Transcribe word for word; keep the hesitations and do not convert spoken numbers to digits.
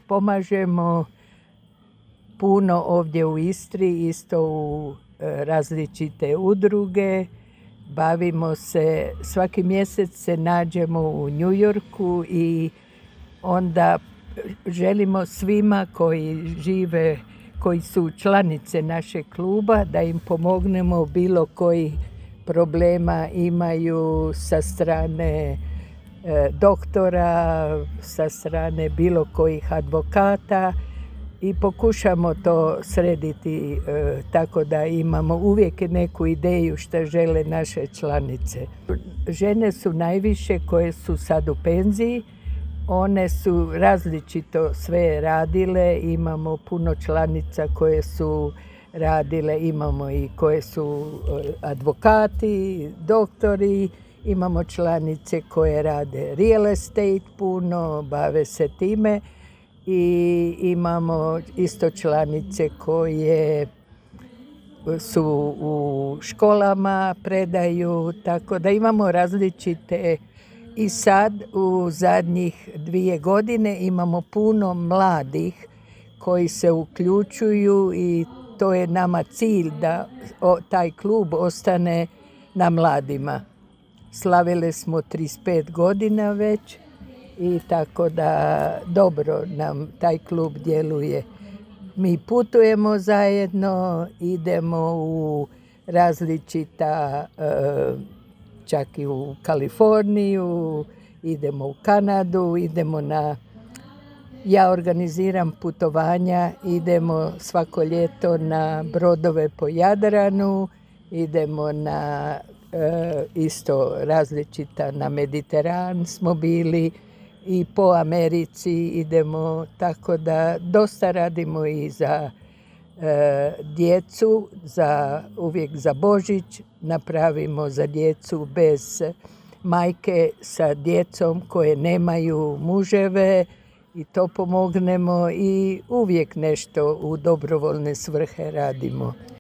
pomažemo puno ovdje u Istri, isto u različite udruge. Bavimo se, svaki mjesec se nađemo u New Yorku i onda želimo svima koji žive, koji su članice našeg kluba, da im pomognemo bilo koji problema imaju sa strane e, doktora, sa strane bilo kojih advokata i pokušamo to srediti e, tako da imamo uvijek neku ideju što žele naše članice. Žene su najviše koje su sad u penziji. One su različito sve radile, imamo puno članica koje su radile, imamo i koje su advokati, doktori, imamo članice koje rade real estate puno, bave se time i imamo isto članice koje su u školama, predaju, tako da imamo različite. I sad u zadnjih dvije godine imamo puno mladih koji se uključuju i to je nama cilj da taj klub ostane na mladima. Slavili smo trideset pet godina već i tako da dobro nam taj klub djeluje. Mi putujemo zajedno, idemo u različita čak i u Kaliforniju, idemo u Kanadu, idemo na... Ja organiziram putovanja, idemo svako ljeto na brodove po Jadranu, idemo na e, isto različita, na Mediteran smo bili i po Americi idemo, tako da dosta radimo i za E, djecu, za, uvijek za Božić napravimo za djecu bez majke sa djecom koje nemaju muževe i to pomognemo i uvijek nešto u dobrovoljne svrhe radimo.